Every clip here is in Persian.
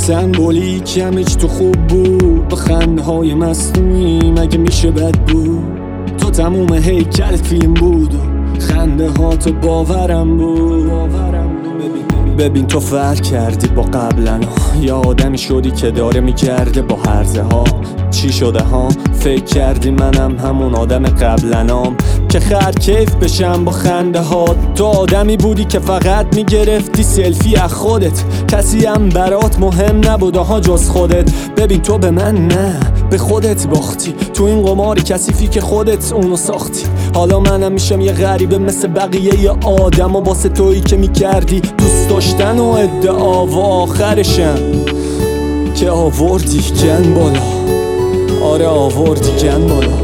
سمبولیک همه چی تو خوب بود، با خنده های مصنوعی مگه میشه بد بود؟ تو تموم هیکل فیلم بود و خنده ها تو باورم بود. ببین تو فرق کردی با قبلا، یا آدمی شدی که داره میگرده با هرزه ها. چی شده ها؟ فکر کردی منم همون آدم قبلنام که خر کیف بشم با خنده ها. تو آدمی بودی که فقط میگرفتی سلفی از خودت، کسی هم برات مهم نبود ها جز خودت. ببین تو به من نه، به خودت باختی تو این قماری کثیفی که خودت اونو ساختی. حالا منم میشم یه غریبه مثل بقیه ی آدم، و واسه تویی که میکردی دوست داشتن و ادعا، و آخرشم که آوردی گن بالا. آره آوردی گن بالا.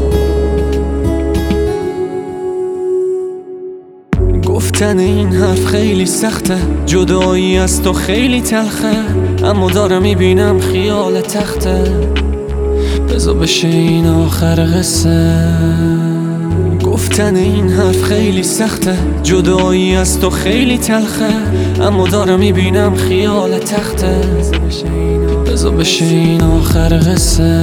گفتن این حرف خیلی سخته، جدایی از تو خیلی تلخه، اما دارم میبینم خیال تخته. بذار بشه این آخر قصه. گفتن این حرف خیلی سخته، جدایی از تو خیلی تلخه، اما دارم میبینم خیال تخته. بذار بشه این آخر قصه.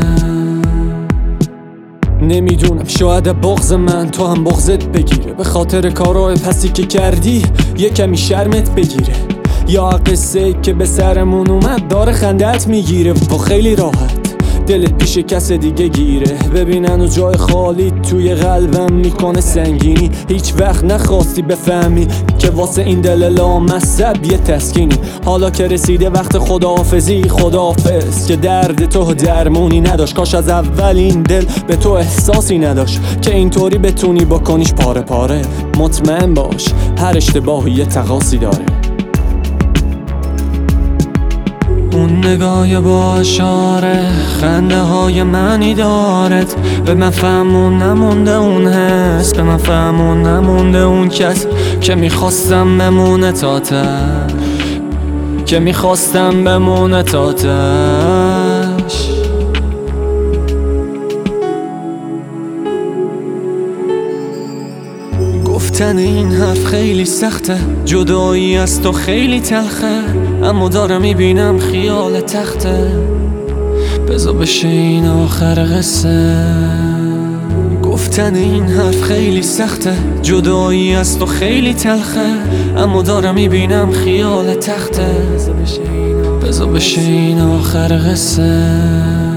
نمیدونم شاید بغض من تو هم بغضت بگیره، به خاطر کارهای پسی که کردی یه کمی شرمت بگیره، یا قصه که به سرمون اومد داره خندت میگیره و خیلی راحت دلت پیش کس دیگه گیره. ببینن و جای خالی توی قلبم میکنه سنگینی، هیچ وقت نخواستی بفهمی که واسه این دل لامصب یه تسکینی. حالا که رسیده وقت خداحافظی، خداحافظ که درد تو درمونی نداشت. کاش از اول این دل به تو احساسی نداشت که اینطوری بتونی بکنیش پاره پاره. مطمئن باش هر اشتباهی یه تقاصی داره. اون نگاه با اشاره، خنده های معنی دارد، به من فهمون نمونده اون حس، به من فهمون نمونده اون کس که میخواستم بمونه تا تش، که میخواستم بمونه تا تش. گفتن این حرف خیلی سخته، جدایی از تو خیلی تلخه، اما دارم میبینم خیال تخته. بذار بشه این آخر قصه. گفتن این حرف خیلی سخته، جدایی از تو خیلی تلخه، اما دارم میبینم خیال تخته. بذار بشه این آخر قصه.